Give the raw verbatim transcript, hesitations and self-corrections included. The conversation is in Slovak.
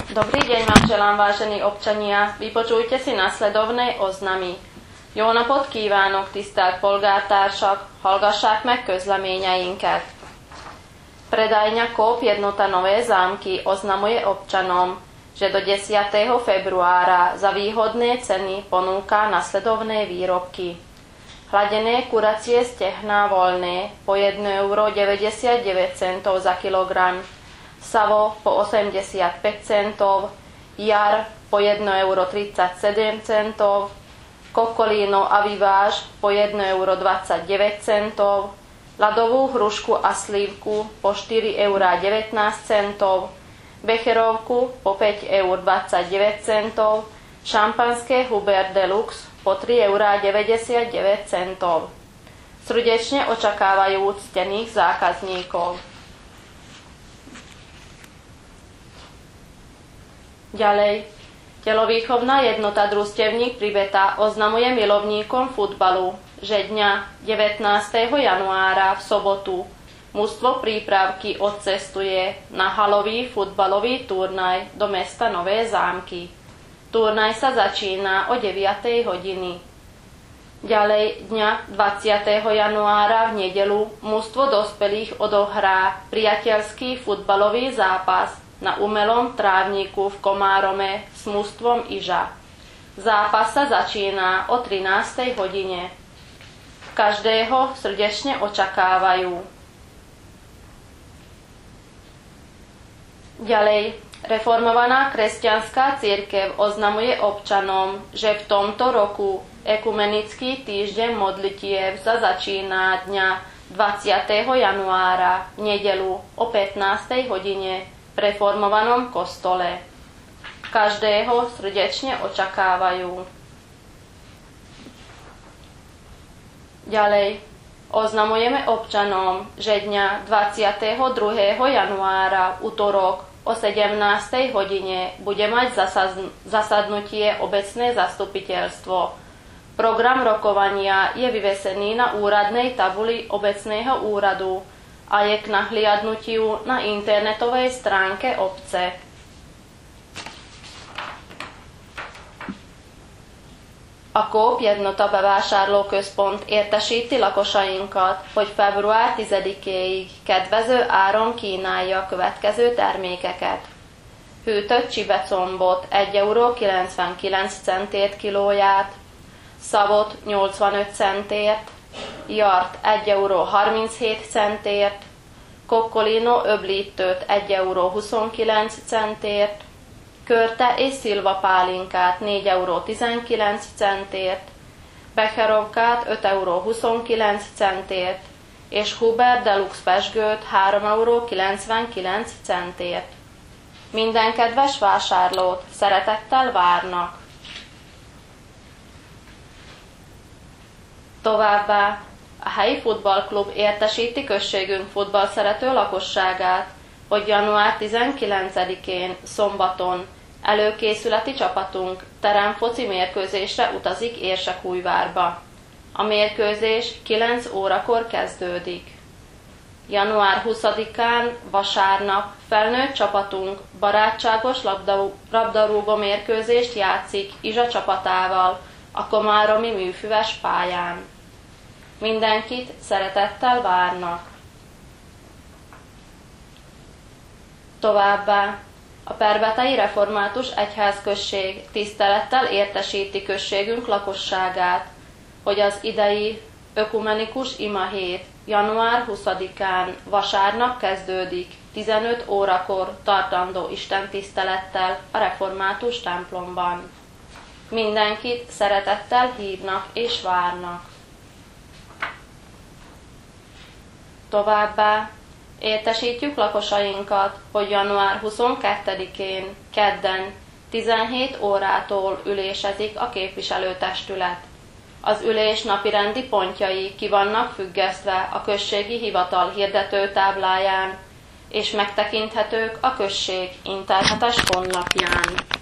Dobrý deň vám želám, vážení občania. Vypočujte si nasledovné oznamy. Jó napot kívánok, tisztelt polgártársak! Hallgassák meg közleményeinket. Predajňa Coop Jednota Nové Zámky oznamuje občanom, že do desiateho februára za výhodné ceny ponúka nasledovné výrobky. Hladené kuracie stehná voľné po jedno euro deväťdesiatdeväť centov za kilogram, savo po osemdesiatpäť centov, jar po jedno euro tridsaťsedem centov, kokolíno a vyváž po jedno euro dvadsaťdeväť centov, ľadovú hrušku a slívku po štyri eurá devätnásť centov, becherovku po päť eur dvadsaťdeväť centov, šampanské Hubert Deluxe po tri eurá deväťdesiatdeväť centov. Srdečne očakávajú ctených zákazníkov. Ďalej, telovýchovná jednota Družstevník Pribeta oznamuje milovníkom futbalu, že dňa devätnásteho januára v sobotu mužstvo Prípravky odcestuje na halový futbalový turnaj do mesta Nové Zámky. Turnaj sa začína o deviatej hodiny. Ďalej dňa dvadsiateho januára v nedeľu mužstvo dospelých odohrá priateľský futbalový zápas na umelom trávniku v Komárome s mužstvom Iža. Zápas sa začína o trinástej hodine. Každého srdečne očakávajú. Ďalej, reformovaná kresťanská cirkev oznamuje občanom, že v tomto roku ekumenický týždeň modlitiev sa začína dňa dvadsiateho januára v nedeľu o pätnástej hodine v reformovanom kostole. Každého srdečne očakávajú. Ďalej, oznamujeme občanom, že dňa dvadsiateho druhého januára utorok o sedemnástej hodine bude mať zasadnutie obecné zastupiteľstvo. Program rokovania je vyvesený na úradnej tabuli obecného úradu a je k nahliadnutiu na internetovej stránke obce. A Coop Jednota bevásárlóközpont értesíti lakosainkat, hogy február tizedikéig kedvező áron kínálja a következő termékeket. Hűtött csibecombot egy euró kilencvenkilenc centért kilóját, szavot nyolcvanöt centért, jart egy euró harminchét centért, kokkolino öblítőt egy euró huszonkilenc centért, körte és szilva pálinkát négy euró tizenkilenc centért, becherovkát öt euró huszonkilenc centért, és Hubert Deluxe pezsgőt három euró kilencvenkilenc centért. Minden kedves vásárlót szeretettel várnak! Továbbá a helyi futballklub értesíti községünk futballszerető lakosságát, hogy január tizenkilencedikén szombaton előkészületi csapatunk teremfoci mérkőzésre utazik Érsekújvárba. A mérkőzés kilenc órakor kezdődik. január huszadikán vasárnap felnőtt csapatunk barátságos labdarúgó mérkőzést játszik Izsa csapatával a komáromi műfüves pályán. Mindenkit szeretettel várnak. Továbbá a Perbetai Református Egyházközség tisztelettel értesíti községünk lakosságát, hogy az idei ökumenikus imahét január huszadikán vasárnap kezdődik tizenöt órakor tartandó istentisztelettel a református templomban. Mindenkit szeretettel hívnak és várnak. Továbbá értesítjük lakosainkat, hogy január huszonkettedikén kedden tizenhét órától ülésezik a képviselőtestület. Az ülés napirendi pontjai ki vannak függesztve a községi hivatal hirdetőtábláján, és megtekinthetők a község internetes honlapján.